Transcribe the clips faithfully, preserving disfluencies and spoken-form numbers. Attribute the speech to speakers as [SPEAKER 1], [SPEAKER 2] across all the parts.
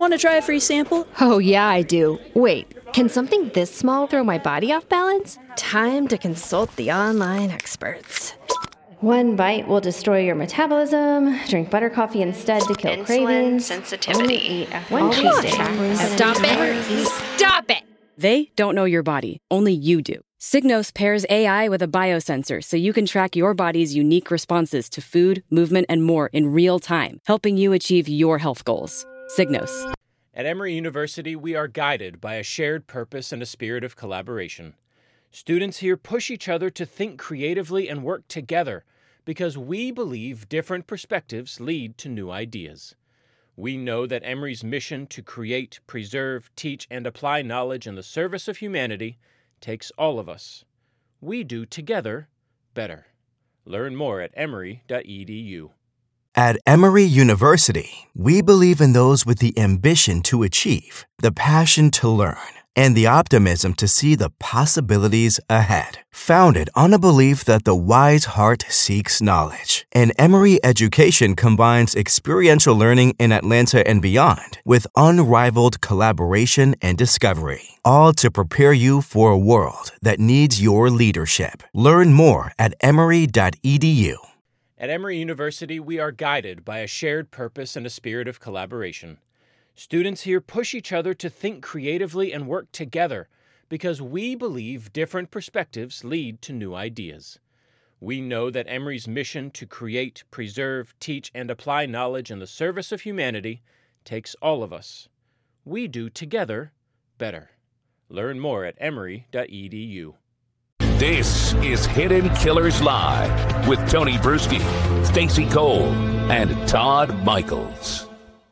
[SPEAKER 1] Want to try a free sample?
[SPEAKER 2] Oh, yeah, I do. Wait, can something this small throw my body off balance? Time to consult the online experts. One bite will destroy your metabolism. Drink butter coffee instead to kill
[SPEAKER 3] Insulin
[SPEAKER 2] cravings.
[SPEAKER 3] sensitivity.
[SPEAKER 2] Only eat after
[SPEAKER 3] One
[SPEAKER 2] all
[SPEAKER 3] cheese
[SPEAKER 2] these
[SPEAKER 3] day.
[SPEAKER 2] calories and
[SPEAKER 3] Stop it.
[SPEAKER 2] calories.
[SPEAKER 3] Stop it.
[SPEAKER 4] They don't know your body, only you do. Signos pairs A I with a biosensor so you can track your body's unique responses to food, movement, and more in real time, helping you achieve your health goals. Signos.
[SPEAKER 5] At Emory University, we are guided by a shared purpose and a spirit of collaboration. Students here push each other to think creatively and work together because we believe different perspectives lead to new ideas. We know that Emory's mission to create, preserve, teach, and apply knowledge in the service of humanity takes all of us. We do together better. Learn more at emory dot e d u.
[SPEAKER 6] At Emory University, we believe in those with the ambition to achieve, the passion to learn, and the optimism to see the possibilities ahead. Founded on a belief that the wise heart seeks knowledge, and Emory education combines experiential learning in Atlanta and beyond with unrivaled collaboration and discovery, all to prepare you for a world that needs your leadership. Learn more at emory dot e d u.
[SPEAKER 5] At Emory University, we are guided by a shared purpose and a spirit of collaboration. Students here push each other to think creatively and work together because we believe different perspectives lead to new ideas. We know that Emory's mission to create, preserve, teach, and apply knowledge in the service of humanity takes all of us. We do together better. Learn more at emory dot e d u.
[SPEAKER 7] This is Hidden Killers Live with Tony Bruschi, Stacey Cole, and Todd Michaels.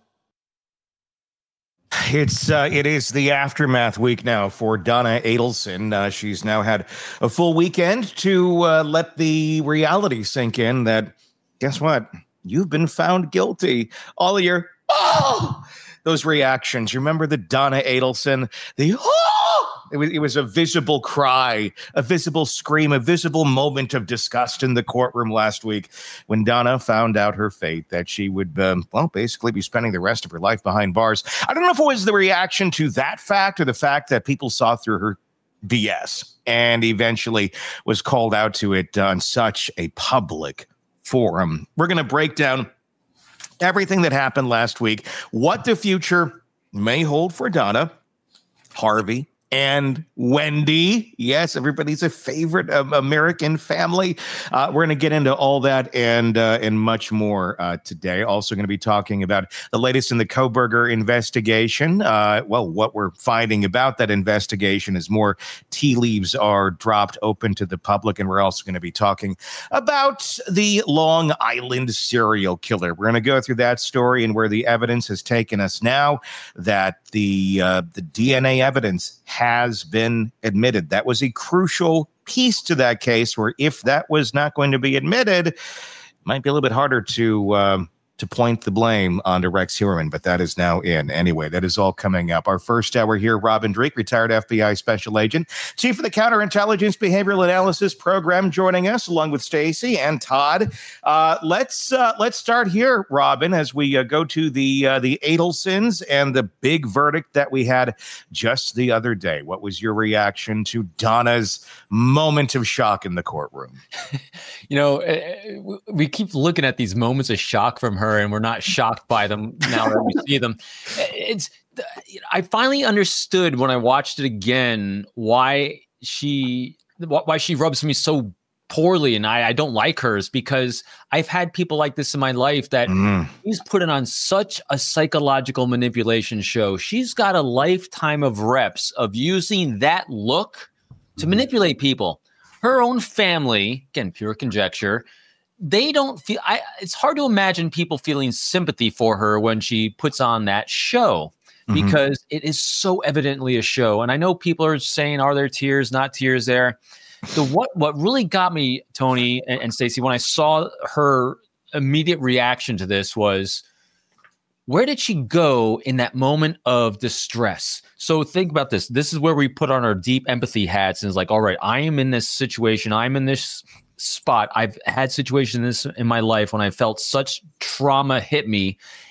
[SPEAKER 8] It's uh, it is the aftermath week now for Donna Adelson. Uh, she's now had a full weekend to uh, let the reality sink in that, guess what? You've been found guilty. All of your, oh, those reactions. You remember the Donna Adelson, the, oh, It was, it was a visible cry, a visible scream, a visible moment of disgust in the courtroom last week when Donna found out her fate, that she would, um, well, basically be spending the rest of her life behind bars. I don't know if it was the reaction to that fact or the fact that people saw through her B S and eventually was called out to it on such a public forum. We're going to break down everything that happened last week, what the future may hold for Donna, Harvey, and Wendy. Yes, everybody's a favorite um, American family. Uh, we're going to get into all that and uh, and much more uh, today. Also going to be talking about the latest in the Kohberger investigation. Uh, well, what we're finding about that investigation is more tea leaves are dropped open to the public. And we're also going to be talking about the Long Island serial killer. We're going to go through that story and where the evidence has taken us now, that the uh, the D N A evidence has been admitted. That was a crucial piece to that case, where if that was not going to be admitted, it might be a little bit harder to um, to point the blame onto Rex Heuermann, but that is now in. Anyway, that is all coming up. Our first hour here, Robin Dreeke, retired F B I special agent, chief of the Counterintelligence Behavioral Analysis Program, joining us along with Stacey and Todd. Uh, let's uh, let's start here, Robin, as we uh, go to the uh, the Adelsons and the big verdict that we had just the other day. What was your reaction to Donna's moment of shock in the courtroom?
[SPEAKER 9] You know, we keep looking at these moments of shock from her, and we're not shocked by them now that we see them. It's I finally understood when I watched it again why she why she rubs me so poorly, and I, I don't like hers, because I've had people like this in my life that mm. she's putting on such a psychological manipulation show. She's got a lifetime of reps of using that look to manipulate people. Her own family, again, pure conjecture, they don't feel, I, it's hard to imagine people feeling sympathy for her when she puts on that show, mm-hmm. because it is so evidently a show. And I know people are saying, are there tears, not tears there? The what what really got me, Tony and, and Stacey, when I saw her immediate reaction to this was, where did she go in that moment of distress? So think about this. This is where we put on our deep empathy hats and it's like, all right, I am in this situation. I'm in this spot. I've had situations in this in my life when I felt such trauma hit me.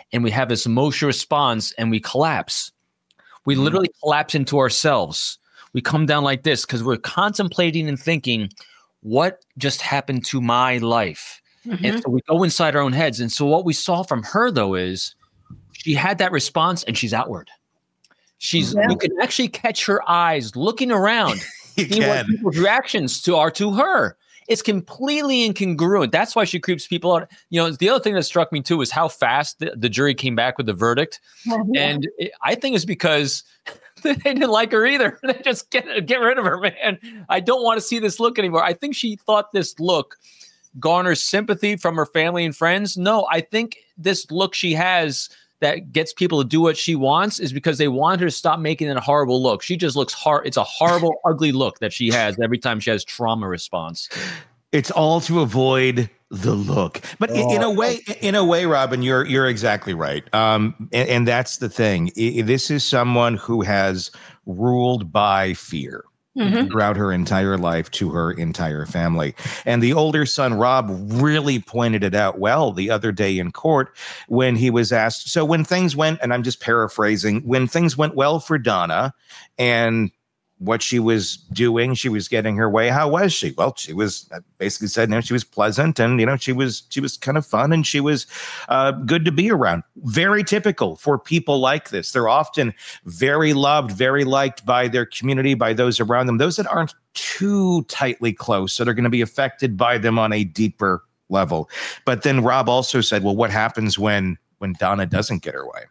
[SPEAKER 9] and we have this emotional response and we collapse. We mm-hmm. literally collapse into ourselves. We come down like this because we're contemplating and thinking, what just happened to my life? Mm-hmm. And so we go inside our own heads. And so what we saw from her, though, is she had that response and she's outward. She's yeah. You can actually catch her eyes looking around, seeing what people's reactions to are to her. It's completely incongruent. That's why she creeps people out. You know, the other thing that struck me too is how fast the, the jury came back with the verdict. Mm-hmm. And it, I think it's because they didn't like her either. They just get get rid of her, man. I don't want to see this look anymore. I think she thought this look garners sympathy from her family and friends. No, I think this look she has that gets people to do what she wants is because they want her to stop making it a horrible look. She just looks hard. It's a horrible, ugly look that she has every time she has trauma response.
[SPEAKER 8] It's all to avoid the look. But oh. in a way, in a way, Robin, you're you're exactly right. Um, and, and that's the thing. I, this is someone who has ruled by fear. Mm-hmm. Throughout her entire life to her entire family. And the older son, Rob, really pointed it out well the other day in court when he was asked, so when things went, and I'm just paraphrasing, when things went well for Donna and what she was doing, she was getting her way. How was she? Well, she was basically said, you know, she was pleasant and, you know, she was, she was kind of fun and she was uh, good to be around. Very typical for people like this. They're often very loved, very liked by their community, by those around them, those that aren't too tightly close, that are going to be affected by them on a deeper level. But then Rob also said, well, what happens when, when Donna doesn't get her way?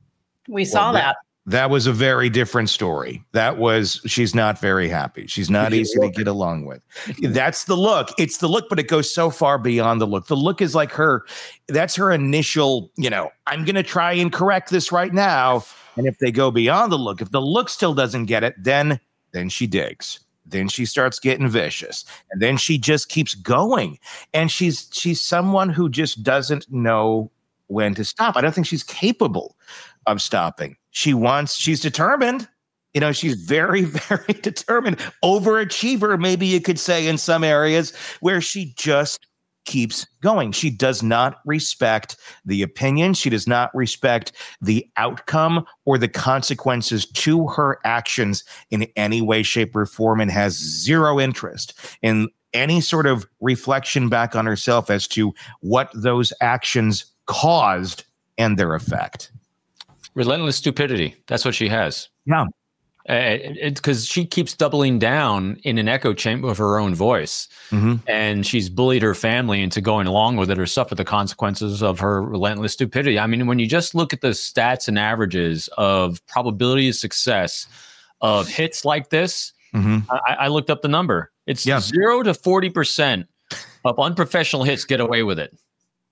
[SPEAKER 1] We saw well, that.
[SPEAKER 8] That was a very different story. That was, she's not very happy. She's not easy to get along with. That's the look. It's the look, but it goes so far beyond the look. The look is like her, that's her initial, you know, I'm going to try and correct this right now. And if they go beyond the look, if the look still doesn't get it, then, then she digs. Then she starts getting vicious. And then she just keeps going. And she's, she's someone who just doesn't know when to stop. I don't think she's capable of stopping. She wants, she's determined. You know, she's very, very determined. Overachiever, maybe you could say, in some areas where she just keeps going. She does not respect the opinion. She does not respect the outcome or the consequences to her actions in any way, shape, or form, and has zero interest in any sort of reflection back on herself as to what those actions caused and their effect.
[SPEAKER 9] Relentless stupidity. That's what she has.
[SPEAKER 8] Yeah.
[SPEAKER 9] Because uh, she keeps doubling down in an echo chamber of her own voice. Mm-hmm. And she's bullied her family into going along with it or suffer the consequences of her relentless stupidity. I mean, when you just look at the stats and averages of probability of success of hits like this, mm-hmm. I, I looked up the number. It's yeah. zero to forty percent of unprofessional hits get away with it.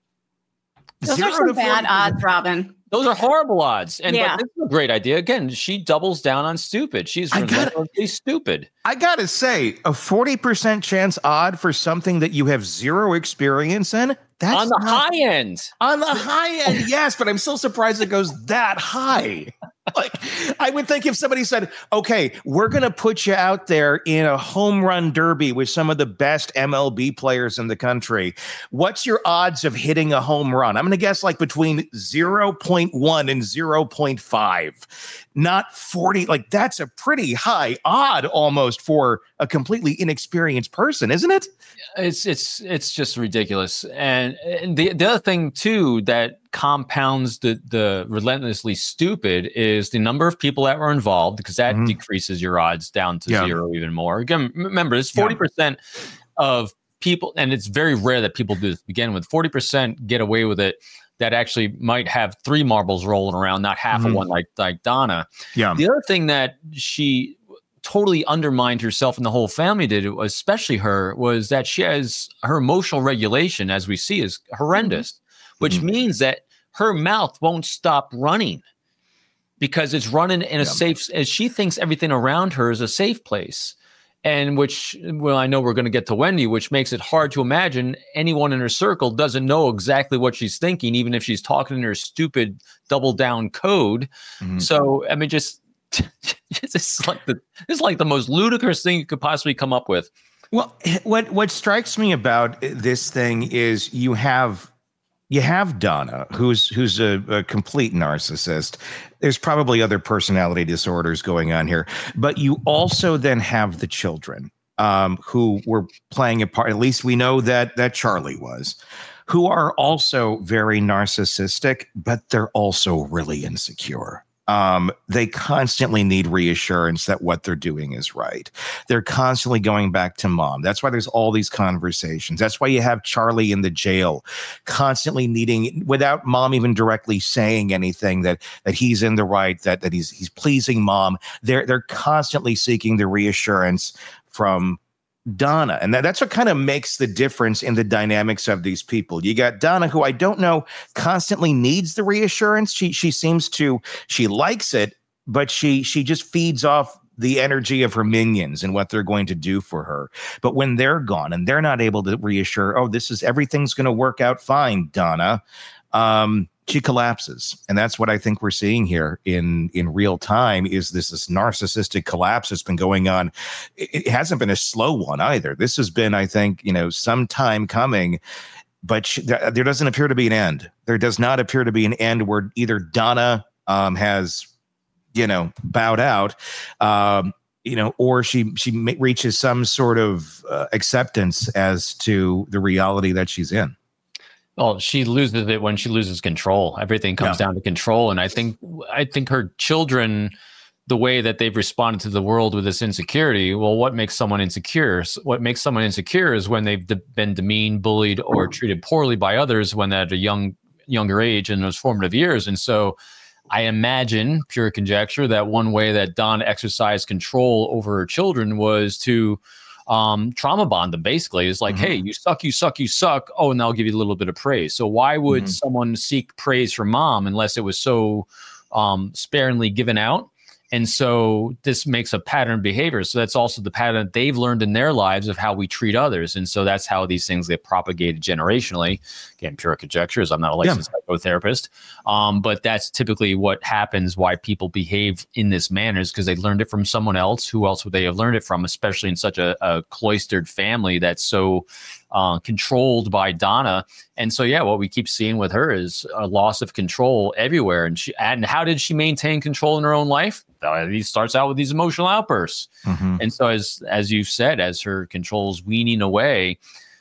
[SPEAKER 1] Those Zero are some bad odds, Robin.
[SPEAKER 9] Those are horrible odds. And
[SPEAKER 1] yeah.
[SPEAKER 9] but this is a great idea. Again, she doubles down on stupid. She's relentlessly stupid.
[SPEAKER 8] I gotta say, a forty percent chance odd for something that you have zero experience in. That's
[SPEAKER 9] on the
[SPEAKER 8] not,
[SPEAKER 9] high end.
[SPEAKER 8] On the high end, yes, but I'm still surprised it goes that high. Like, I would think if somebody said, okay, we're going to put you out there in a home run derby with some of the best M L B players in the country. What's your odds of hitting a home run? I'm going to guess like between zero point one and zero point five. Not forty. Like, that's a pretty high odd almost for a completely inexperienced person, isn't it?
[SPEAKER 9] It's it's it's just ridiculous. And, and the, the other thing, too, that compounds the, the relentlessly stupid is the number of people that were involved, because that mm-hmm. decreases your odds down to yeah. zero even more. Again, remember, it's forty percent yeah. of people, and it's very rare that people do this to begin with. forty percent get away with it that actually might have three marbles rolling around, not half mm-hmm. of one like, like Donna. Yeah. The other thing that she totally undermined herself and the whole family did, especially her, was that she has her emotional regulation, as we see, is horrendous, mm-hmm. which mm-hmm. means that her mouth won't stop running because it's running in a yeah. safe, as she thinks everything around her is a safe place. And which, well, I know we're going to get to Wendy, which makes it hard to imagine anyone in her circle doesn't know exactly what she's thinking, even if she's talking in her stupid double down code. Mm-hmm. So, I mean, just, it's just like the, it's like the most ludicrous thing you could possibly come up with.
[SPEAKER 8] Well, what, what strikes me about this thing is you have you have Donna, who's who's a, a complete narcissist. There's probably other personality disorders going on here, but you also then have the children um, who were playing a part. At least we know that that Charlie was, who are also very narcissistic, but they're also really insecure. Um, they constantly need reassurance that what they're doing is right. They're constantly going back to mom. That's why there's all these conversations. That's why you have Charlie in the jail, constantly needing, without mom even directly saying anything, that that he's in the right, that that he's he's pleasing mom. They're they're constantly seeking the reassurance from Donna. And that, that's what kind of makes the difference in the dynamics of these people. You got Donna, who I don't know constantly needs the reassurance. She she seems to, she likes it, but she she just feeds off the energy of her minions and what they're going to do for her. But when they're gone and they're not able to reassure, oh, this is, everything's going to work out fine, Donna, um, she collapses. And that's what I think we're seeing here in, in real time is this, this narcissistic collapse that's been going on. It, it hasn't been a slow one either. This has been, I think, you know, some time coming, but she, there, there doesn't appear to be an end. There does not appear to be an end where either Donna um, has, you know, bowed out, um, you know, or she, she reaches some sort of uh, acceptance as to the reality that she's in.
[SPEAKER 9] Well, she loses it when she loses control. Everything comes yeah. down to control. And I think I think her children, the way that they've responded to the world with this insecurity, well, what makes someone insecure? What makes someone insecure is when they've de- been demeaned, bullied, or treated poorly by others when they're at a young, younger age in those formative years. And so I imagine, pure conjecture, that one way that Dawn exercised control over her children was to Um, trauma bond them, basically. Is like, mm-hmm. hey, you suck, you suck, you suck. Oh, and I'll give you a little bit of praise. So why would mm-hmm. someone seek praise from mom unless it was so um, sparingly given out? And so this makes a pattern behavior. So that's also the pattern that they've learned in their lives of how we treat others. And so that's how these things get propagated generationally. Again, pure conjectures. I'm not a licensed yeah. psychotherapist. Um, but that's typically what happens, why people behave in this manner, is because they learned it from someone else. Who else would they have learned it from, especially in such a, a cloistered family that's so uh, controlled by Donna? And so, yeah, what we keep seeing with her is a loss of control everywhere. And she, and how did she maintain control in her own life? He starts out with these emotional outbursts. Mm-hmm. And so as, as you've said, as her control's weaning away,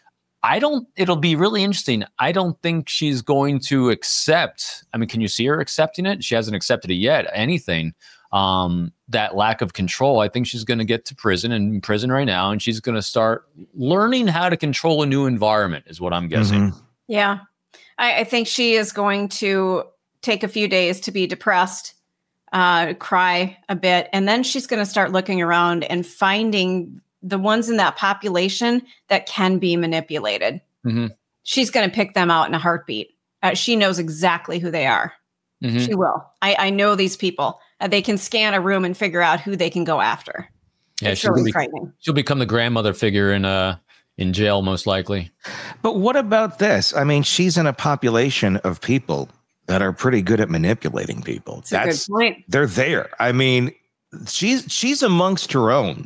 [SPEAKER 9] I don't, it'll be really interesting. I don't think she's going to accept, I mean, can you see her accepting it? She hasn't accepted it yet, anything. Um, that lack of control, I think she's going to get to prison and in prison right now. And she's going to start learning how to control a new environment is what I'm guessing.
[SPEAKER 1] Mm-hmm. Yeah. I, I think she is going to take a few days to be depressed, uh, cry a bit. And then she's going to start looking around and finding the ones in that population that can be manipulated. Mm-hmm. She's going to pick them out in a heartbeat. Uh, she knows exactly who they are. Mm-hmm. She will. I, I know these people. Uh, they can scan a room and figure out who they can go after.
[SPEAKER 9] Yeah, it's she'll, really be, frightening. She'll become the grandmother figure in uh in jail, most likely.
[SPEAKER 8] But what about this? I mean, she's in a population of people that are pretty good at manipulating people.
[SPEAKER 1] That's, That's a good point.
[SPEAKER 8] They're there. I mean, she's she's amongst her own.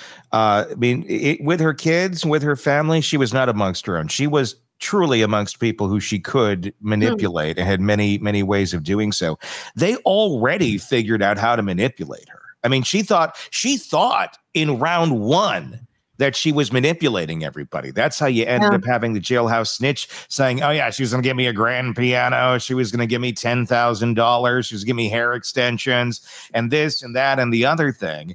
[SPEAKER 8] Uh, I mean, it, with her kids, with her family, she was not amongst her own. She was truly amongst people who she could manipulate mm. and had many, many ways of doing so. They already figured out how to manipulate her. I mean, she thought she thought in round one that she was manipulating everybody. That's how you ended yeah. up having the jailhouse snitch saying, oh, yeah, she was going to give me a grand piano. She was going to give me ten thousand dollars. She was going to give me hair extensions and this and that and the other thing.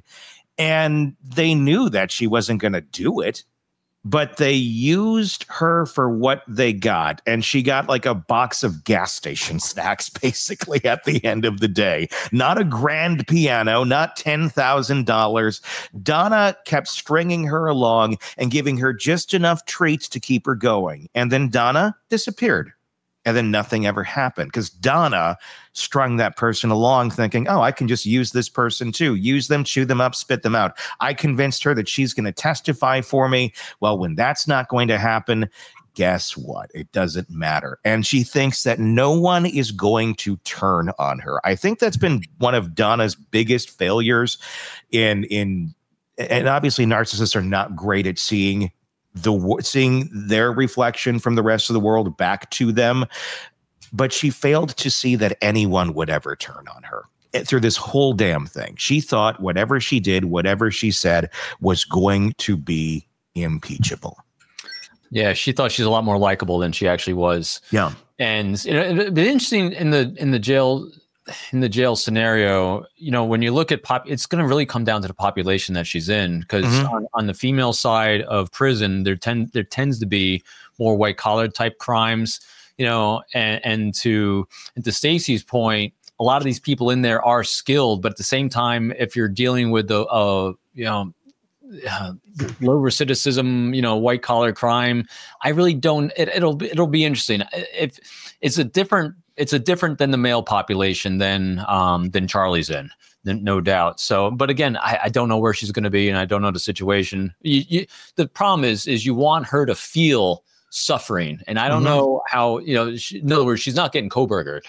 [SPEAKER 8] And they knew that she wasn't going to do it, but they used her for what they got. And she got like a box of gas station snacks, basically, at the end of the day. Not a grand piano, not ten thousand dollars. Donna kept stringing her along and giving her just enough treats to keep her going. And then Donna disappeared. And then nothing ever happened because Donna strung that person along thinking, oh, I can just use this person too. Use them, chew them up, spit them out. I convinced her that she's going to testify for me. Well, when that's not going to happen, guess what? It doesn't matter. And she thinks that no one is going to turn on her. I think that's been one of Donna's biggest failures in, in, and obviously narcissists are not great at seeing the seeing their reflection from the rest of the world back to them. But she failed to see that anyone would ever turn on her through this whole damn thing. She thought whatever she did, whatever she said was going to be impeachable.
[SPEAKER 9] Yeah, she thought she's a lot more likable than she actually was.
[SPEAKER 8] Yeah.
[SPEAKER 9] And you know, it'd be interesting in the in the jail in the jail scenario, you know, when you look at pop, it's going to really come down to the population that she's in, because mm-hmm. on, on the female side of prison, there tend there tends to be more white collar type crimes, you know, and, and to and to Stacey's point, a lot of these people in there are skilled, but at the same time, if you're dealing with the uh, you know, uh, low recidivism, you know, white collar crime, I really don't. It, it'll it'll be interesting. If it's a different. It's a different than the male population than um, than Charlie's in, no doubt. So, but again, I, I don't know where she's going to be, and I don't know the situation. You, you, the problem is, is you want her to feel suffering, and I don't mm-hmm. know how. You know, she, in other words, she's not getting Kobergered.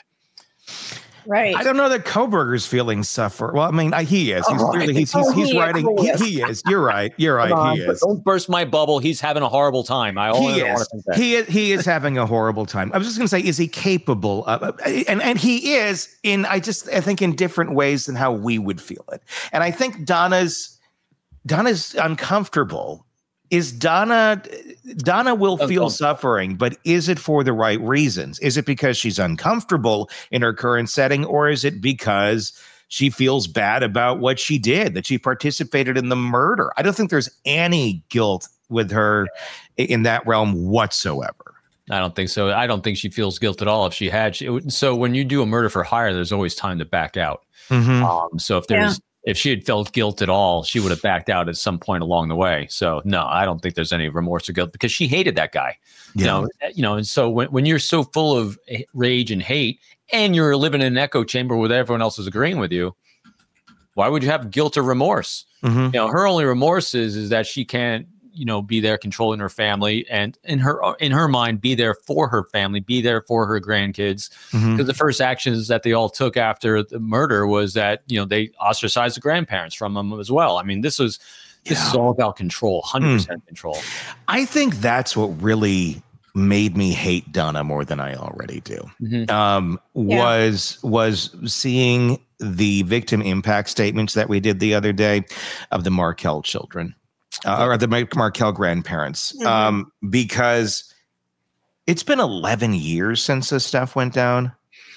[SPEAKER 1] Right.
[SPEAKER 8] I don't know that Koberger's feeling suffer. Well, I mean, I, he is. He's, oh, clearly, he's, he's, he's, he's writing. He, he is. You're right. You're right. On, he is.
[SPEAKER 9] Don't burst my bubble. He's having a horrible time. I
[SPEAKER 8] he is. Want to think that. He is. He is having a horrible time. I was just going to say, is he capable of? And and he is in. I just I think in different ways than how we would feel it. And I think Donna's Donna's uncomfortable. Is Donna, Donna will feel oh, oh. suffering, but is it for the right reasons? Is it because she's uncomfortable in her current setting, or is it because she feels bad about what she did, that she participated in the murder? I don't think there's any guilt with her in that realm whatsoever.
[SPEAKER 9] I don't think so. I don't think she feels guilt at all if she had. She, so when you do a murder for hire, there's always time to back out. Mm-hmm. Um, so if there's... Yeah. If she had felt guilt at all, she would have backed out at some point along the way. So no, I don't think there's any remorse or guilt, because she hated that guy. Yeah. You know, you know, and so when, when you're so full of rage and hate, and you're living in an echo chamber where everyone else is agreeing with you, why would you have guilt or remorse? Mm-hmm. You know, her only remorse is, is that she can't, you know, be there controlling her family, and in her in her mind, be there for her family, be there for her grandkids. Because mm-hmm. the first actions that they all took after the murder was that, you know, they ostracized the grandparents from them as well. I mean, this was this yeah. is all about control, one hundred percent mm. control.
[SPEAKER 8] I think that's what really made me hate Donna more than I already do. Mm-hmm. Um, yeah. Was was seeing the victim impact statements that we did the other day of the Markel children. Uh, or the Markel grandparents, mm-hmm. um, because it's been eleven years since this stuff went down,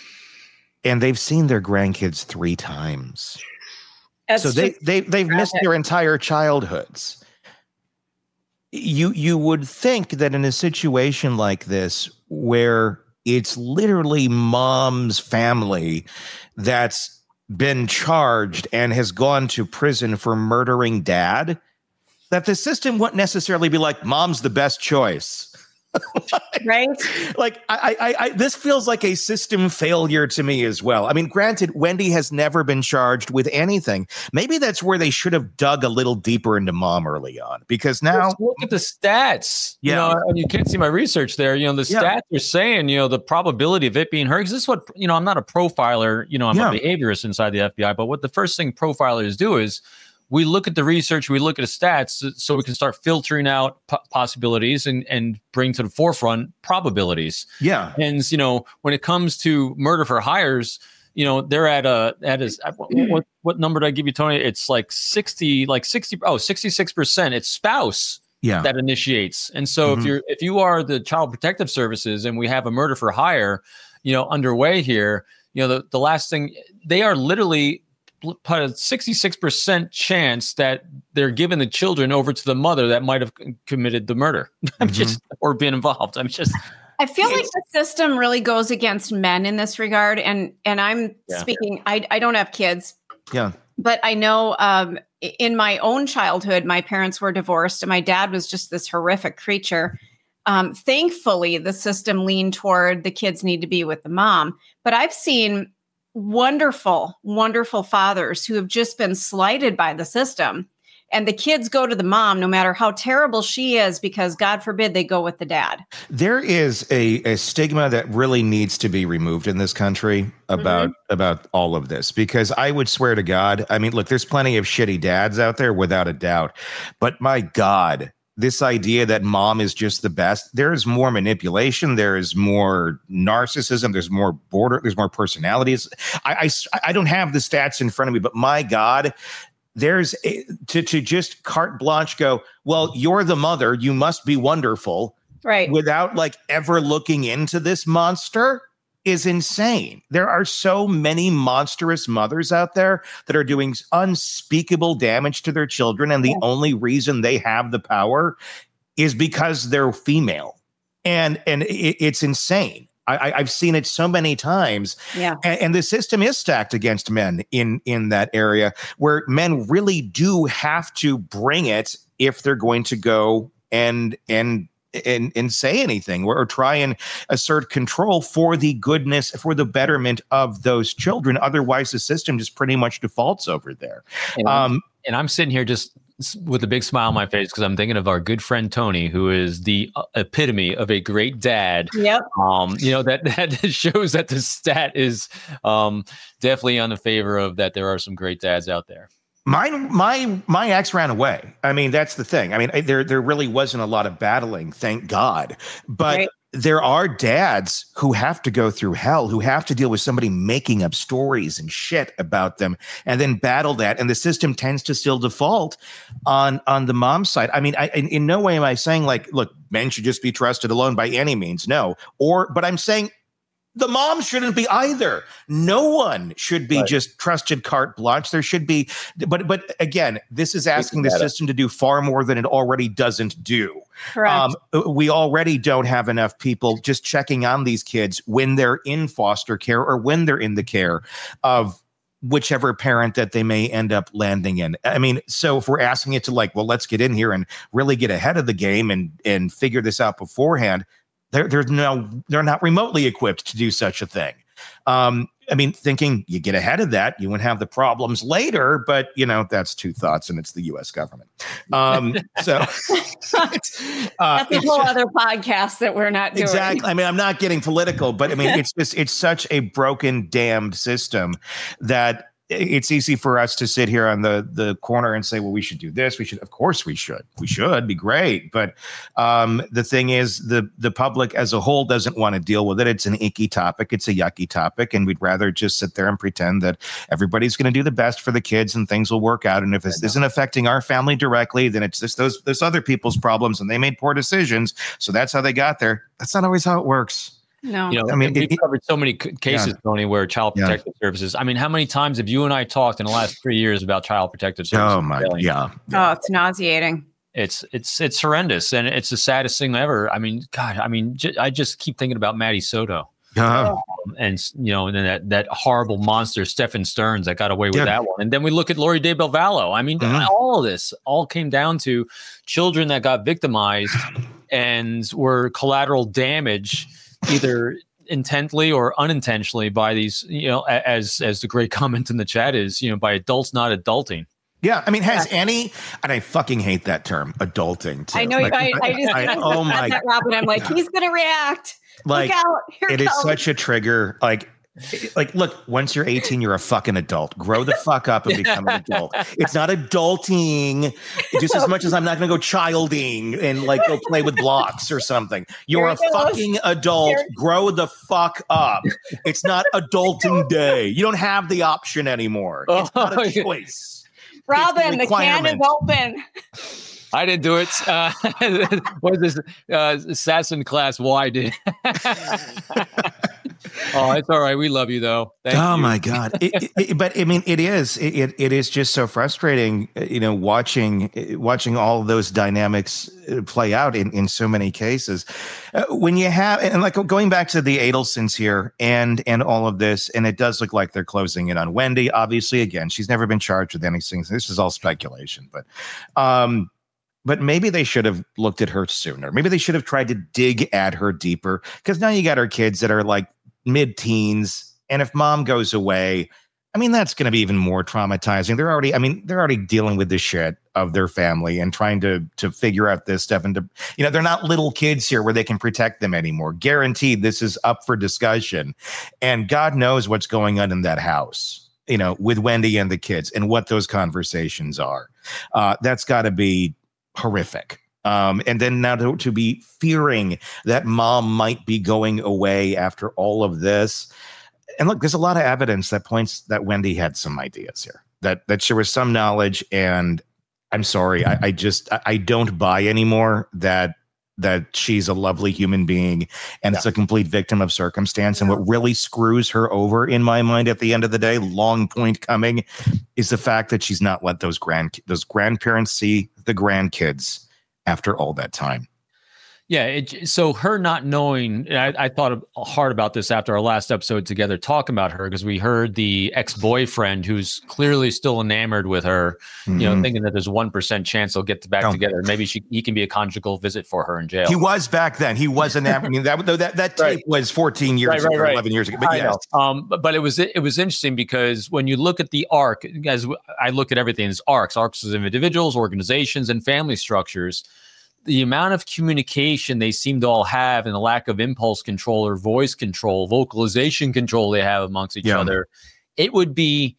[SPEAKER 8] and they've seen their grandkids three times. That's so they they they've missed their entire childhoods. You you would think that in a situation like this, where it's literally mom's family that's been charged and has gone to prison for murdering dad, that the system wouldn't necessarily be like, mom's the best choice. like,
[SPEAKER 1] right?
[SPEAKER 8] Like, I, I, I, this feels like a system failure to me as well. I mean, granted, Wendy has never been charged with anything. Maybe that's where they should have dug a little deeper into mom early on, because now
[SPEAKER 9] Let's look at the stats.
[SPEAKER 8] Yeah.
[SPEAKER 9] You know, and you can't see my research there. You know, the stats yeah. are saying, you know, the probability of it being her, because this is what, you know, I'm not a profiler, you know, I'm yeah. a behaviorist inside the F B I, but what the first thing profilers do is, we look at the research, we look at the stats, so we can start filtering out p- possibilities and, and bring to the forefront probabilities.
[SPEAKER 8] Yeah.
[SPEAKER 9] And, you know, when it comes to murder for hires, you know, they're at a, at a, what, what number did I give you, Tony? It's like sixty, like sixty, oh, sixty-six percent. It's spouse
[SPEAKER 8] yeah.
[SPEAKER 9] that initiates. And so mm-hmm. if you're, if you are the Child Protective Services and we have a murder for hire, you know, underway here, you know, the, the last thing, they are literally put a sixty-six percent chance that they're giving the children over to the mother that might have committed the murder. I'm mm-hmm. just, or been involved. I'm just,
[SPEAKER 1] I feel like the system really goes against men in this regard. And, and I'm yeah. speaking, I, I don't have kids.
[SPEAKER 8] Yeah.
[SPEAKER 1] But I know um, in my own childhood, my parents were divorced and my dad was just this horrific creature. Um, thankfully, the system leaned toward the kids need to be with the mom. But I've seen wonderful, wonderful fathers who have just been slighted by the system. And the kids go to the mom, no matter how terrible she is, because God forbid they go with the dad.
[SPEAKER 8] There is a, a stigma that really needs to be removed in this country about, mm-hmm. about all of this, because I would swear to God, I mean, look, there's plenty of shitty dads out there without a doubt, but my God, this idea that mom is just the best. There is more manipulation. There is more narcissism. There's more border. There's more personalities. I, I, I don't have the stats in front of me, but my God, there's a, to, to just carte blanche go, well, you're the mother. You must be wonderful.
[SPEAKER 1] Right.
[SPEAKER 8] Without like ever looking into this monster is insane. There are so many monstrous mothers out there that are doing unspeakable damage to their children. And the yeah. only reason they have the power is because they're female. And, and it, it's insane. I, I've seen it so many times.
[SPEAKER 1] Yeah.
[SPEAKER 8] And, and the system is stacked against men in, in that area where men really do have to bring it if they're going to go and, and, and, and say anything or, or try and assert control for the goodness, for the betterment of those children. Otherwise, the system just pretty much defaults over there.
[SPEAKER 9] And, um, and I'm sitting here just with a big smile on my face because I'm thinking of our good friend Tony, who is the epitome of a great dad.
[SPEAKER 1] Yep.
[SPEAKER 9] Um, you know, that that shows that the stat is um, definitely on the favor of that. There are some great dads out there.
[SPEAKER 8] Mine, my my ex ran away. I mean, that's the thing. I mean, there there really wasn't a lot of battling, thank God. But right. there are dads who have to go through hell, who have to deal with somebody making up stories and shit about them, and then battle that. And the system tends to still default on on the mom side. I mean, I, in, in no way am I saying like, look, men should just be trusted alone by any means. No, or but I'm saying. The mom shouldn't be either. No one should be right. just trusted carte blanche. There should be, but but again, this is asking the system to do far more than it already doesn't do.
[SPEAKER 1] Correct. Um,
[SPEAKER 8] we already don't have enough people just checking on these kids when they're in foster care or when they're in the care of whichever parent that they may end up landing in. I mean, so if we're asking it to like, well, let's get in here and really get ahead of the game and and figure this out beforehand. They're, they're, no, they're not remotely equipped to do such a thing. Um, I mean, thinking you get ahead of that, you won't have the problems later, but, you know, that's two thoughts, and it's the U S government. Um, so it's, uh,
[SPEAKER 1] that's a whole other podcast that we're not doing.
[SPEAKER 8] Exactly. I mean, I'm not getting political, but I mean, it's just, it's such a broken, damned system that it's easy for us to sit here on the, the corner and say, well, we should do this. We should, of course we should, we should be great. But um, the thing is the, the public as a whole doesn't want to deal with it. It's an icky topic. It's a yucky topic. And we'd rather just sit there and pretend that everybody's going to do the best for the kids and things will work out. And if this isn't affecting our family directly, then it's just those, those other people's problems and they made poor decisions. So that's how they got there. That's not always how it works.
[SPEAKER 1] No,
[SPEAKER 9] you know,
[SPEAKER 8] I mean,
[SPEAKER 9] we've
[SPEAKER 8] it,
[SPEAKER 9] covered so many cases, yeah. Tony, where child protective yeah. services. I mean, how many times have you and I talked in the last three years about child protective services?
[SPEAKER 8] Oh my, yeah.
[SPEAKER 1] Oh, it's nauseating.
[SPEAKER 9] It's it's it's horrendous, and it's the saddest thing ever. I mean, God, I mean, j- I just keep thinking about Maddie Soto,
[SPEAKER 8] uh-huh.
[SPEAKER 9] um, and you know, and then that that horrible monster Stephen Stearns that got away with yeah. that one, and then we look at Lori De Belvallo. I mean, mm-hmm. all of this all came down to children that got victimized and were collateral damage, either intently or unintentionally by these, you know, as as the great comment in the chat is, you know, by adults not adulting.
[SPEAKER 8] Yeah, I mean, has yeah. any, and I fucking hate that term, adulting. Too.
[SPEAKER 1] I know,
[SPEAKER 8] like,
[SPEAKER 1] I, I just,
[SPEAKER 8] I, oh my,
[SPEAKER 1] that, Robin, I'm like, he's gonna react.
[SPEAKER 8] Like,
[SPEAKER 1] Look out. Here
[SPEAKER 8] it
[SPEAKER 1] goes.
[SPEAKER 8] is such a trigger. Like, like, look, once you're eighteen, you're a fucking adult. Grow the fuck up and become an adult. It's not adulting, just as much as I'm not going to go childing and like go play with blocks or something. You're a fucking adult. Grow the fuck up. It's not adulting day. You don't have the option anymore. It's not a choice.
[SPEAKER 1] Robin, the can is open.
[SPEAKER 9] I didn't do it. Uh, what is this? Uh, assassin class Y did. Oh, it's all right. We love you, though. Thank
[SPEAKER 8] oh
[SPEAKER 9] you.
[SPEAKER 8] my God! It, it, but I mean, it is. It it is just so frustrating, you know, watching watching all of those dynamics play out in, in so many cases. Uh, when you have, and like going back to the Adelsons here, and and all of this, and it does look like they're closing in on Wendy. Obviously, again, she's never been charged with anything. So this is all speculation, but. um But maybe they should have looked at her sooner. Maybe they should have tried to dig at her deeper, because now you got her kids that are like mid-teens. And if mom goes away, I mean, that's going to be even more traumatizing. They're already, I mean, they're already dealing with the shit of their family and trying to to figure out this stuff. And to, you know, they're not little kids here where they can protect them anymore. Guaranteed this is up for discussion. And God knows what's going on in that house, you know, with Wendy and the kids and what those conversations are. Uh, that's got to be horrific. Um, and then now to, to be fearing that mom might be going away after all of this. And look, there's a lot of evidence that points that Wendy had some ideas here, that that there was some knowledge. And I'm sorry, I, I just I, I don't buy anymore that that she's a lovely human being and yeah. it's a complete victim of circumstance. And what really screws her over in my mind at the end of the day, long point coming, is the fact that she's not let those grand those grandparents see the grandkids after all that time.
[SPEAKER 9] Yeah. It, so her not knowing, I, I thought hard about this after our last episode together, talking about her, because we heard the ex-boyfriend who's clearly still enamored with her, mm-hmm. you know, thinking that there's one percent chance they'll get back oh. together. Maybe she, he can be a conjugal visit for her in jail.
[SPEAKER 8] He was back then. He was enamored. I mean, that, that, that tape right. was fourteen years right, right, ago, right. eleven years ago. But
[SPEAKER 9] I
[SPEAKER 8] yes.
[SPEAKER 9] know. Um, but, but it was, it was interesting because when you look at the arc, as I look at everything as arcs, arcs of individuals, organizations, and family structures, the amount of communication they seem to all have and the lack of impulse control or voice control, vocalization control they have amongst each yeah. other, it would be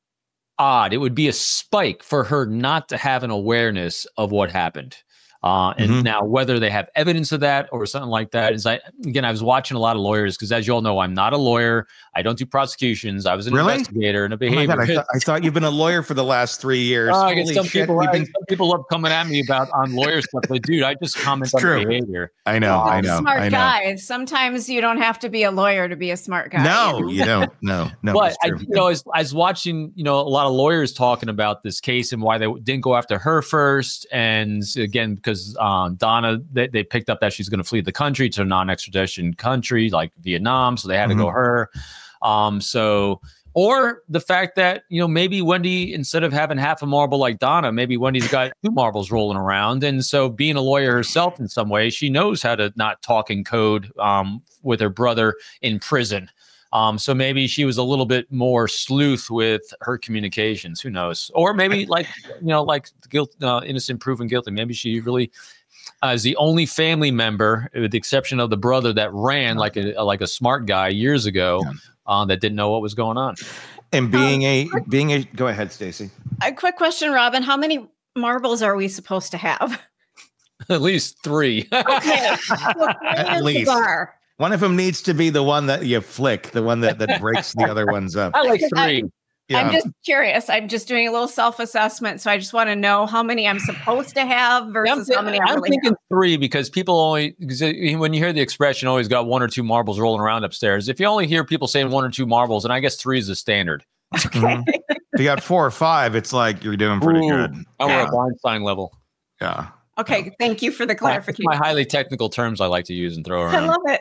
[SPEAKER 9] odd. It would be a spike for her not to have an awareness of what happened. Uh, and mm-hmm. now whether they have evidence of that or something like that is, I, again, I was watching a lot of lawyers because, as you all know, I'm not a lawyer. I don't do prosecutions. I was an really? investigator and a behavior. Oh God,
[SPEAKER 8] I, th- I thought you've been a lawyer for the last three years.
[SPEAKER 9] Oh, I guess some shit, people, been... some people love coming at me about on lawyer stuff. But dude, I just comment on
[SPEAKER 8] true.
[SPEAKER 9] behavior.
[SPEAKER 8] I know.
[SPEAKER 1] Well,
[SPEAKER 8] I know.
[SPEAKER 1] Smart
[SPEAKER 8] I know.
[SPEAKER 1] guys. Sometimes you don't have to be a lawyer to be a smart guy.
[SPEAKER 8] No, you don't. No, no.
[SPEAKER 9] But I, you know, as I was watching, you know, a lot of lawyers talking about this case and why they didn't go after her first, and again because um, Don. They, they picked up that she's going to flee the country to a non-extradition country like Vietnam, so they had mm-hmm. to go her. Um, so, or the fact that, you know, maybe Wendy, instead of having half a marble like Donna, maybe Wendy's got two marbles rolling around, and so being a lawyer herself in some way, she knows how to not talk in code um, with her brother in prison. Um, so maybe she was a little bit more sleuth with her communications. Who knows? Or maybe like you know, like guilt, uh, innocent proven guilty. Maybe she really. Uh, as the only family member, with the exception of the brother that ran like a like a smart guy years ago, yeah. uh, that didn't know what was going on.
[SPEAKER 8] And being a being a go ahead, Stacey.
[SPEAKER 1] A quick question, Robin. How many marbles are we supposed to have?
[SPEAKER 9] At least three.
[SPEAKER 1] Okay, so
[SPEAKER 8] at least one of them needs to be the one that you flick, the one that that breaks the other ones up.
[SPEAKER 9] I like three. I,
[SPEAKER 8] Yeah.
[SPEAKER 1] I'm just curious. I'm just doing a little self-assessment. So I just want to know how many I'm supposed to have versus
[SPEAKER 9] I'm,
[SPEAKER 1] how many I
[SPEAKER 9] I'm
[SPEAKER 1] really
[SPEAKER 9] thinking
[SPEAKER 1] have.
[SPEAKER 9] three, because people only, because when you hear the expression, always got one or two marbles rolling around upstairs. If you only hear people saying one or two marbles, and I guess three is the standard.
[SPEAKER 1] Okay.
[SPEAKER 8] Mm-hmm. If you got four or five, it's like you're doing pretty Ooh, good.
[SPEAKER 9] Oh,
[SPEAKER 8] yeah.
[SPEAKER 9] we're at Weinstein level.
[SPEAKER 8] Yeah.
[SPEAKER 1] Okay.
[SPEAKER 8] Yeah.
[SPEAKER 1] Thank you for the clarification.
[SPEAKER 9] My highly technical terms I like to use and throw around.
[SPEAKER 1] I love it.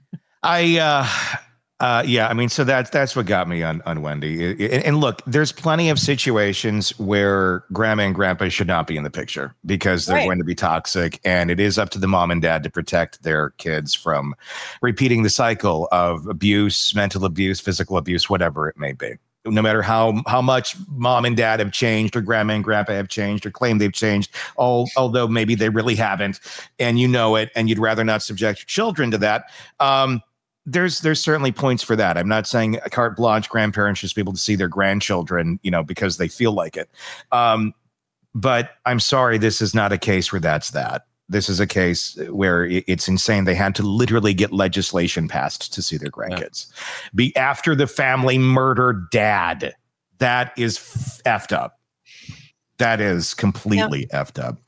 [SPEAKER 8] I, uh, Uh, yeah, I mean, so that's that's what got me on on Wendy. It, it, and look, there's plenty of situations where grandma and grandpa should not be in the picture because they're right. going to be toxic, and it is up to the mom and dad to protect their kids from repeating the cycle of abuse, mental abuse, physical abuse, whatever it may be. No matter how how much mom and dad have changed, or grandma and grandpa have changed, or claim they've changed, all, although maybe they really haven't, and you know it, and you'd rather not subject your children to that. Um, There's there's certainly points for that. I'm not saying a carte blanche grandparents should be able to see their grandchildren, you know, because they feel like it. Um, but I'm sorry, this is not a case where that's that. This is a case where it's insane. They had to literally get legislation passed to see their grandkids. Yeah. Be after the family murdered dad. That is effed up. That is completely yeah. effed up.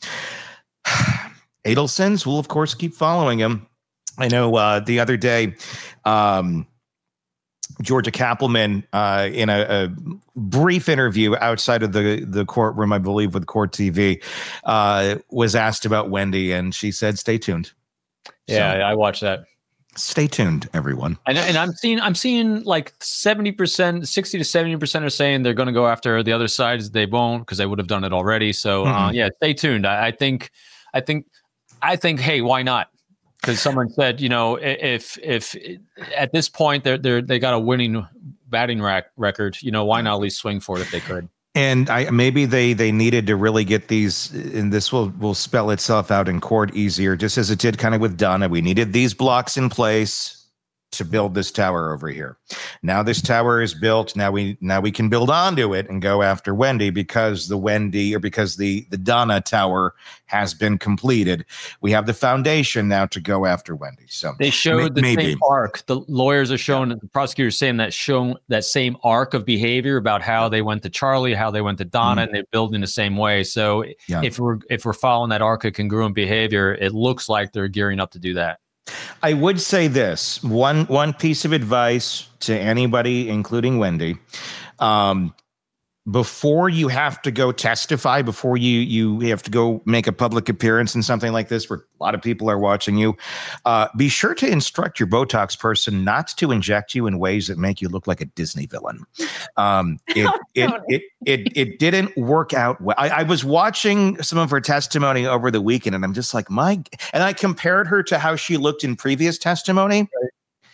[SPEAKER 8] Adelsons will, of course, keep following him. I know uh, the other day, um, Georgia Kappelman, uh, in a, a brief interview outside of the, the courtroom, I believe, with Court T V, uh, was asked about Wendy, and she said, "Stay tuned."
[SPEAKER 9] Yeah,
[SPEAKER 8] so,
[SPEAKER 9] I watched that.
[SPEAKER 8] Stay tuned, everyone.
[SPEAKER 9] And, and I'm seeing, I'm seeing like seventy percent, sixty to seventy percent are saying they're going to go after the other sides. They won't, because they would have done it already. So, mm-hmm. uh, yeah, stay tuned. I, I think, I think, I think, hey, why not? Because someone said, you know, if if at this point they're they they got a winning batting rack record, you know, why not at least swing for it if they could?
[SPEAKER 8] And I maybe they they needed to really get these, and this will will spell itself out in court easier, just as it did kind of with Donna. We needed these blocks in place to build this tower over here. Now this tower is built. Now we now we can build onto it and go after Wendy because the Wendy or because the the Donna tower has been completed. We have the foundation now to go after Wendy. So
[SPEAKER 9] they showed the
[SPEAKER 8] maybe.
[SPEAKER 9] same arc. The lawyers are showing, yeah. the prosecutors saying that shown that same arc of behavior about how they went to Charlie, how they went to Donna, mm. and they're building the same way. So yeah. if we're if we're following that arc of congruent behavior, it looks like they're gearing up to do that.
[SPEAKER 8] I would say this one one piece of advice to anybody, including Wendy. Um, before you have to go testify, before you you have to go make a public appearance in something like this, where a lot of people are watching you, uh, be sure to instruct your Botox person not to inject you in ways that make you look like a Disney villain. Um, it, it, it it it didn't work out well. I, I was watching some of her testimony over the weekend, and I'm just like, my. And I compared her to how she looked in previous testimony. Right.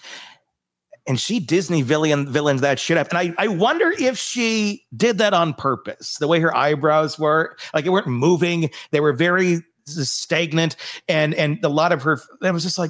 [SPEAKER 8] And she Disney villain villains that shit up. And I, I wonder if she did that on purpose. The way her eyebrows were, like they weren't moving. They were very stagnant. And and a lot of her, it was just like,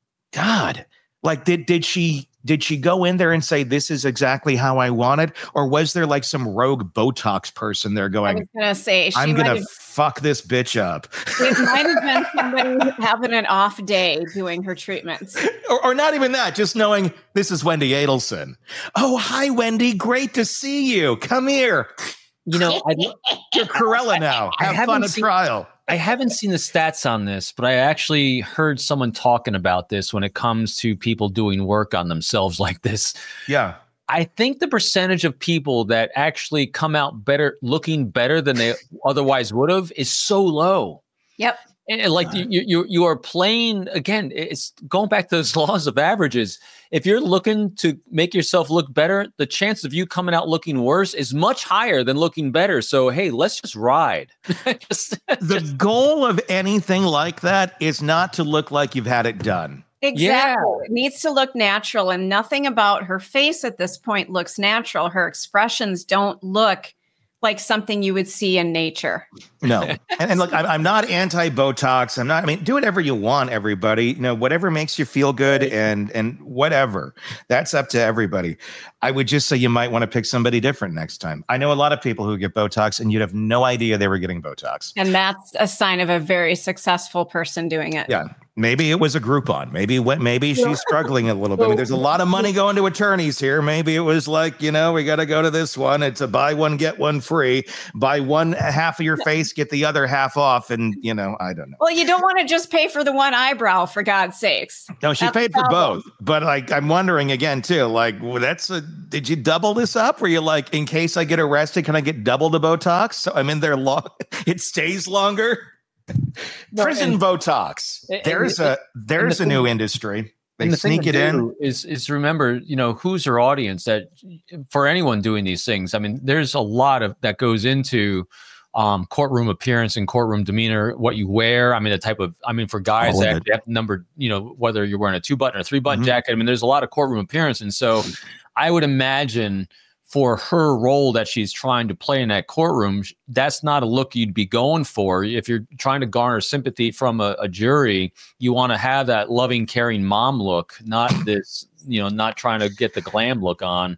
[SPEAKER 8] God, like did did she did she go in there and say, this is exactly how I wanted? Or was there like some rogue Botox person there going,
[SPEAKER 1] I was going to say, she
[SPEAKER 8] I'm going to fuck this bitch up.
[SPEAKER 1] It might have been somebody having an off day doing her treatments.
[SPEAKER 8] Or, or not even that, just knowing this is Wendy Adelson. Oh, hi, Wendy. Great to see you. Come here.
[SPEAKER 9] You know, I,
[SPEAKER 8] you're Corella now. Have fun at
[SPEAKER 9] seen,
[SPEAKER 8] trial.
[SPEAKER 9] I haven't seen the stats on this, but I actually heard someone talking about this when it comes to people doing work on themselves like this.
[SPEAKER 8] Yeah.
[SPEAKER 9] I think the percentage of people that actually come out better, looking better than they otherwise would have, is so low.
[SPEAKER 1] Yep.
[SPEAKER 9] And like you, you, you are playing again. It's going back to those laws of averages. If you're looking to make yourself look better, the chance of you coming out looking worse is much higher than looking better. So hey, let's just ride. just,
[SPEAKER 8] the
[SPEAKER 9] just,
[SPEAKER 8] goal of anything like that is not to look like you've had it done.
[SPEAKER 1] Exactly.
[SPEAKER 9] Yeah.
[SPEAKER 1] It needs to look natural, and nothing about her face at this point looks natural. Her expressions don't look like something you would see in nature.
[SPEAKER 8] No. And, and look, I'm, I'm not anti-Botox. I'm not, I mean, do whatever you want, everybody. You know, whatever makes you feel good and and whatever. That's up to everybody. I would just say you might want to pick somebody different next time. I know a lot of people who get Botox and you'd have no idea they were getting Botox.
[SPEAKER 1] And that's a sign of a very successful person doing it.
[SPEAKER 8] Yeah. Maybe it was a Groupon. Maybe maybe she's struggling a little bit. I mean, there's a lot of money going to attorneys here. Maybe it was like, you know, we got to go to this one. It's a buy one, get one free. Buy one half of your face, get the other half off. And, you know, I don't know.
[SPEAKER 1] Well, you don't want to just pay for the one eyebrow, for God's sakes.
[SPEAKER 8] No, she
[SPEAKER 1] that's
[SPEAKER 8] paid for both. But like, I'm wondering again, too, like, well, that's a, did you double this up? Were you like, in case I get arrested, can I get double the Botox? So I'm in there long. It stays longer. Prison and, Botox. And, there's and, a there's the a new thing, industry. They the sneak it in.
[SPEAKER 9] Is is remember, you know, who's her audience? That for anyone doing these things, I mean, there's a lot of that goes into um, courtroom appearance and courtroom demeanor. What you wear. I mean, the type of. I mean, for guys that have, have numbered, you know, whether you're wearing a two button or three button mm-hmm. jacket. I mean, there's a lot of courtroom appearance, and so I would imagine, for her role that she's trying to play in that courtroom, that's not a look you'd be going for. If you're trying to garner sympathy from a, a jury, you want to have that loving, caring mom look, not this, you know, not trying to get the glam look on.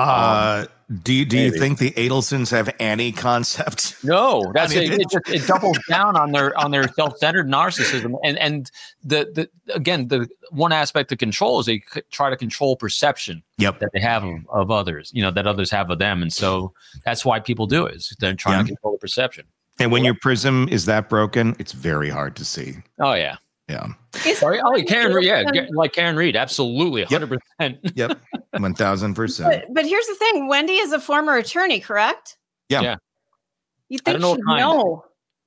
[SPEAKER 8] Uh, um, do you, do maybe. you think the Adelsons have any concept?
[SPEAKER 9] No, that's I mean, it. It, just, it doubles down on their on their self-centered narcissism, and and the the again the one aspect of control is they try to control perception
[SPEAKER 8] yep.
[SPEAKER 9] that they have of, of others, you know, that others have of them, and so that's why people do it. Is they're trying yeah. to control the perception.
[SPEAKER 8] And when your prism is that broken, it's very hard to see.
[SPEAKER 9] Oh yeah.
[SPEAKER 8] Yeah.
[SPEAKER 9] Sorry, oh, Karen Reed, yeah, like Karen Reed, absolutely, one hundred percent.
[SPEAKER 8] Yep, one thousand percent.
[SPEAKER 1] But here's the thing: Wendy is a former attorney, correct?
[SPEAKER 8] Yeah.
[SPEAKER 9] yeah.
[SPEAKER 1] You think she'd know?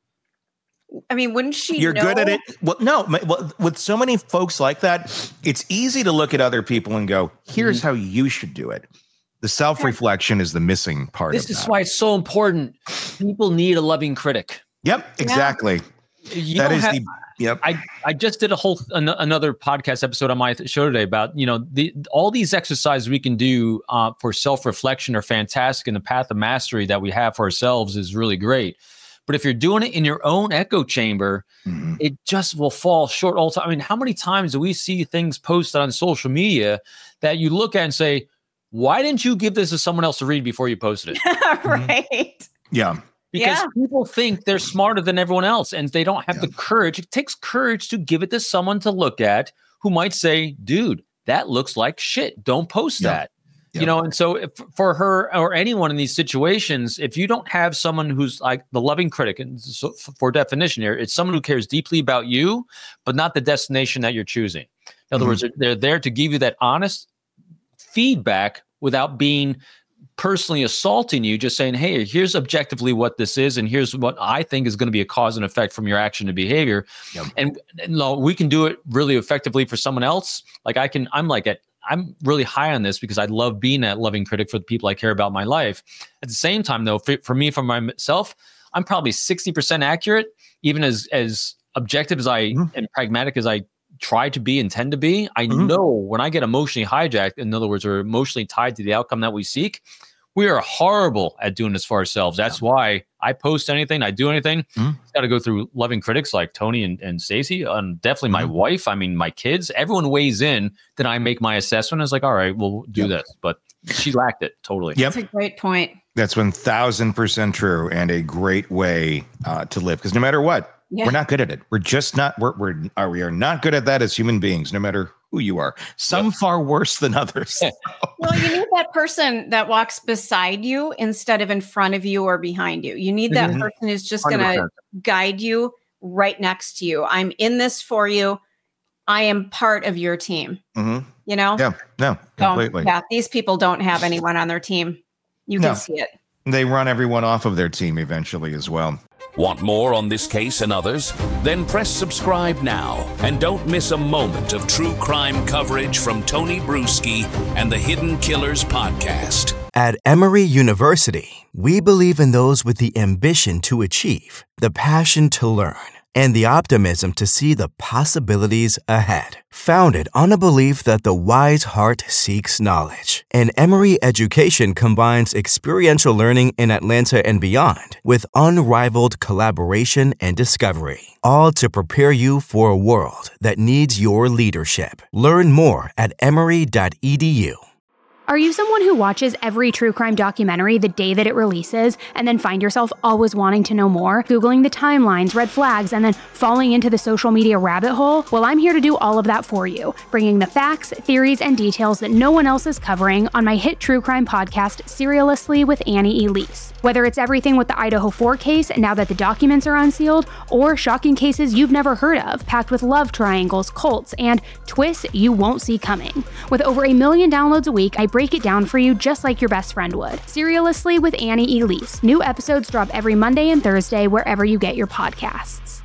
[SPEAKER 1] I mean, wouldn't she?
[SPEAKER 8] You're
[SPEAKER 1] know?
[SPEAKER 8] good at it. Well, no. Well, with so many folks like that, it's easy to look at other people and go, "Here's mm-hmm. how you should do it." The self-reflection is the missing part.
[SPEAKER 9] This
[SPEAKER 8] of
[SPEAKER 9] is
[SPEAKER 8] that.
[SPEAKER 9] why it's so important. People need a loving critic.
[SPEAKER 8] Yep, exactly.
[SPEAKER 9] You
[SPEAKER 8] that is
[SPEAKER 9] have,
[SPEAKER 8] the. Yep.
[SPEAKER 9] I, I just did a whole an, another podcast episode on my show today about, you know, the all these exercises we can do uh, for self-reflection are fantastic, and the path of mastery that we have for ourselves is really great. But if you're doing it in your own echo chamber, mm-hmm. it just will fall short all the time. I mean, how many times do we see things posted on social media that you look at and say, why didn't you give this to someone else to read before you posted it?
[SPEAKER 1] Right.
[SPEAKER 8] Mm-hmm. Yeah.
[SPEAKER 9] Because
[SPEAKER 1] yeah.
[SPEAKER 9] people think they're smarter than everyone else and they don't have yeah. the courage. It takes courage to give it to someone to look at who might say, dude, that looks like shit. Don't post yeah. that. Yeah. You know, and so if, for her or anyone in these situations, if you don't have someone who's like the loving critic, and so for definition here, it's someone who cares deeply about you, but not the destination that you're choosing. In other mm-hmm. words, they're there to give you that honest feedback without being personally assaulting you, just saying, hey, here's objectively what this is, and here's what I think is going to be a cause and effect from your action and behavior. Yep. And, and we can do it really effectively for someone else. Like I can, I'm like at, I'm really high on this because I love being that loving critic for the people I care about in my life. At the same time, though, for, for me, for myself, I'm probably sixty percent accurate, even as as objective as I mm-hmm. and pragmatic as I try to be and tend to be. I mm-hmm. know when I get emotionally hijacked, in other words, or emotionally tied to the outcome that we seek, we are horrible at doing this for ourselves. That's yeah. why I post anything, I do anything. Mm-hmm. It's got to go through loving critics like Tony and, and Stacey, and definitely my mm-hmm. wife. I mean, my kids, everyone weighs in. Then I make my assessment. I was like, all right, we'll do yep. this. But she lacked it totally.
[SPEAKER 8] Yep.
[SPEAKER 1] That's a great point.
[SPEAKER 8] That's one thousand percent true, and a great way uh, to live. Because no matter what, yeah. we're not good at it. We're just not, we're, we're, uh, we are not good at that as human beings, no matter who you are. Some yep. far worse than others.
[SPEAKER 1] Well, you need that person that walks beside you instead of in front of you or behind you. You need that mm-hmm. person who's just going to guide you right next to you. I'm in this for you. I am part of your team. Mm-hmm. You know?
[SPEAKER 8] Yeah, no, completely.
[SPEAKER 1] So, yeah, these people don't have anyone on their team. You can no. see it.
[SPEAKER 8] They run everyone off of their team eventually as well.
[SPEAKER 7] Want more on this case and others? Then press subscribe now and don't miss a moment of true crime coverage from Tony Bruschi and the Hidden Killers podcast.
[SPEAKER 6] At Emory University, we believe in those with the ambition to achieve, the passion to learn, and the optimism to see the possibilities ahead. Founded on a belief that the wise heart seeks knowledge, and Emory education combines experiential learning in Atlanta and beyond with unrivaled collaboration and discovery, all to prepare you for a world that needs your leadership. Learn more at emory dot e d u.
[SPEAKER 3] Are you someone who watches every true crime documentary the day that it releases and then find yourself always wanting to know more, Googling the timelines, red flags, and then falling into the social media rabbit hole? Well, I'm here to do all of that for you, bringing the facts, theories, and details that no one else is covering on my hit true crime podcast, Serialously with Annie Elise. Whether it's everything with the Idaho four case now that the documents are unsealed, or shocking cases you've never heard of, packed with love triangles, cults, and twists you won't see coming. With over a million downloads a week, I break it down for you just like your best friend would. Serialously with Annie Elise. New episodes drop every Monday and Thursday wherever you get your podcasts.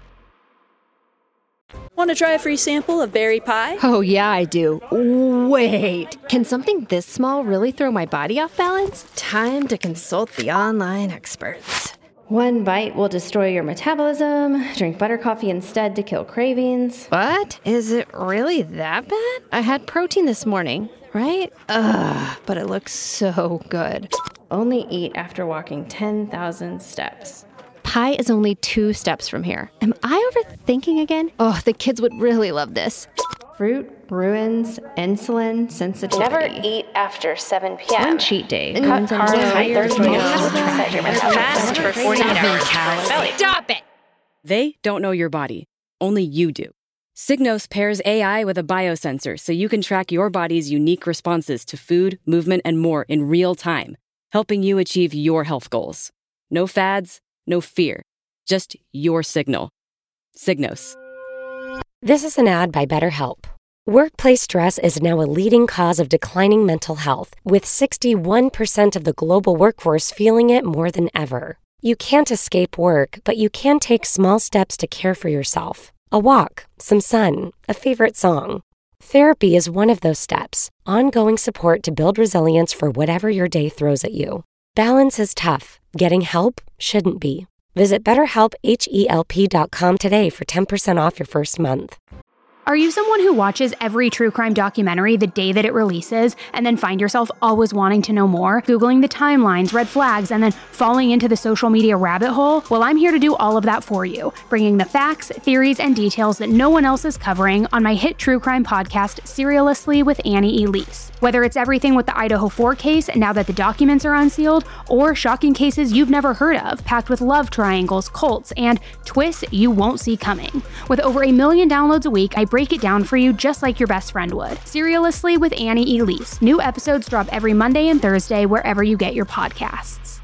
[SPEAKER 10] Want to try a free sample of berry pie?
[SPEAKER 2] Oh, yeah, I do. Wait, can something this small really throw my body off balance? Time to consult the online experts. One bite will destroy your metabolism. Drink butter coffee instead to kill cravings. What? Is it really that bad? I had protein this morning, right? Ugh, but it looks so good. Only eat after walking ten thousand steps. Pie is only two steps from here. Am I overthinking again? Oh, the kids would really love this. Fruit ruins insulin sensitivity.
[SPEAKER 11] Never eat after seven p.m.
[SPEAKER 2] One cheat day.
[SPEAKER 11] Cut carbs on Thursday. Fast for forty-eight hours.
[SPEAKER 3] Stop it!
[SPEAKER 4] They don't know your body. Only you do. Signos pairs A I with a biosensor so you can track your body's unique responses to food, movement, and more in real time, helping you achieve your health goals. No fads, no fear, just your signal. Signos.
[SPEAKER 12] This is an ad by BetterHelp. Workplace stress is now a leading cause of declining mental health, with sixty-one percent of the global workforce feeling it more than ever. You can't escape work, but you can take small steps to care for yourself. A walk, some sun, a favorite song. Therapy is one of those steps, ongoing support to build resilience for whatever your day throws at you. Balance is tough. Getting help shouldn't be. Visit BetterHelp, H E L P dot com today for ten percent off your first month.
[SPEAKER 3] Are you someone who watches every true crime documentary the day that it releases and then find yourself always wanting to know more, Googling the timelines, red flags, and then falling into the social media rabbit hole? Well, I'm here to do all of that for you, bringing the facts, theories, and details that no one else is covering on my hit true crime podcast, Serialously with Annie Elise. Whether it's everything with the Idaho four case now that the documents are unsealed, or shocking cases you've never heard of, packed with love triangles, cults, and twists you won't see coming. With over a million downloads a week, I break it down for you just like your best friend would. Serialously with Annie Elise. New episodes drop every Monday and Thursday wherever you get your podcasts.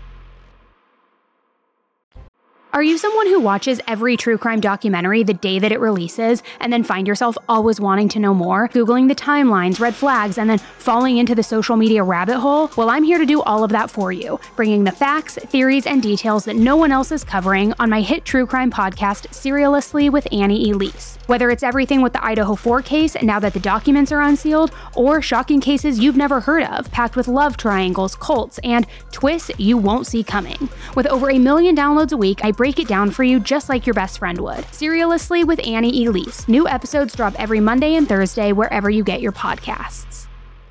[SPEAKER 3] Are you someone who watches every true crime documentary the day that it releases and then find yourself always wanting to know more, Googling the timelines, red flags, and then falling into the social media rabbit hole? Well, I'm here to do all of that for you, bringing the facts, theories, and details that no one else is covering on my hit true crime podcast, Serialously with Annie Elise. Whether it's everything with the Idaho four case now that the documents are unsealed, or shocking cases you've never heard of, packed with love triangles, cults, and twists you won't see coming. With over a million downloads a week, I break it down for you just like your best friend would. Serialously with Annie Elise. New episodes drop every Monday and Thursday wherever you get your podcasts.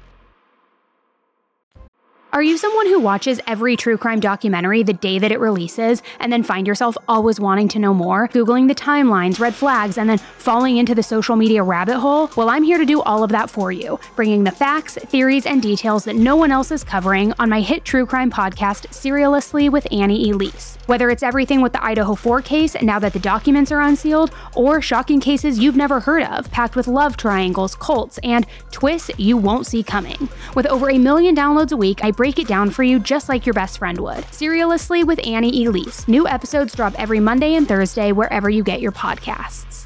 [SPEAKER 3] Are you someone who watches every true crime documentary the day that it releases and then find yourself always wanting to know more, Googling the timelines, red flags, and then falling into the social media rabbit hole? Well, I'm here to do all of that for you, bringing the facts, theories, and details that no one else is covering on my hit true crime podcast, Serialously with Annie Elise. Whether it's everything with the Idaho four case now that the documents are unsealed, or shocking cases you've never heard of, packed with love triangles, cults, and twists you won't see coming. With over a million downloads a week, I break it down for you just like your best friend would. Serialously with Annie Elise. New episodes drop every Monday and Thursday wherever you get your podcasts.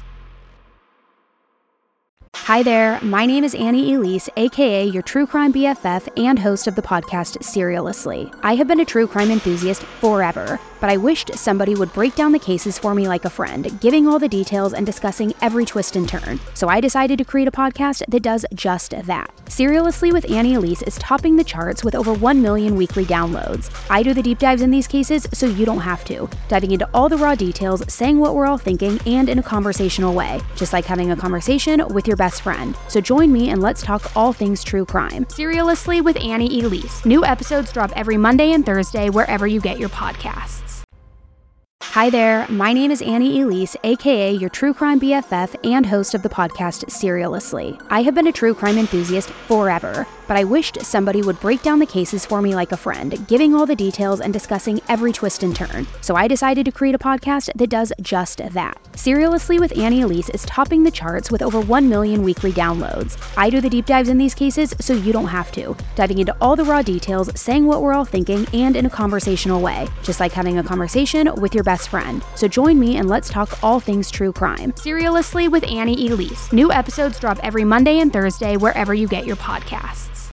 [SPEAKER 3] Hi there, my name is Annie Elise, aka your true crime B F F and host of the podcast Serialously. I have been a true crime enthusiast forever, but I wished somebody would break down the cases for me like a friend, giving all the details and discussing every twist and turn. So I decided to create a podcast that does just that. Serialously with Annie Elise is topping the charts with over one million weekly downloads. I do the deep dives in these cases so you don't have to, diving into all the raw details, saying what we're all thinking, and in a conversational way, just like having a conversation with your best friend. So join me and let's talk all things true crime. Serialously with Annie Elise. New episodes drop every Monday and Thursday wherever you get your podcasts. Hi there, my name is Annie Elise, aka your true crime B F F and host of the podcast Serialously. I have been a true crime enthusiast forever, but I wished somebody would break down the cases for me like a friend, giving all the details and discussing every twist and turn. So I decided to create a podcast that does just that. Serialously with Annie Elise is topping the charts with over one million weekly downloads. I do the deep dives in these cases so you don't have to, diving into all the raw details, saying what we're all thinking, and in a conversational way, just like having a conversation with your best friend. So join me and let's talk all things true crime. Serialously with Annie Elise. New episodes drop every Monday and Thursday wherever you get your podcasts.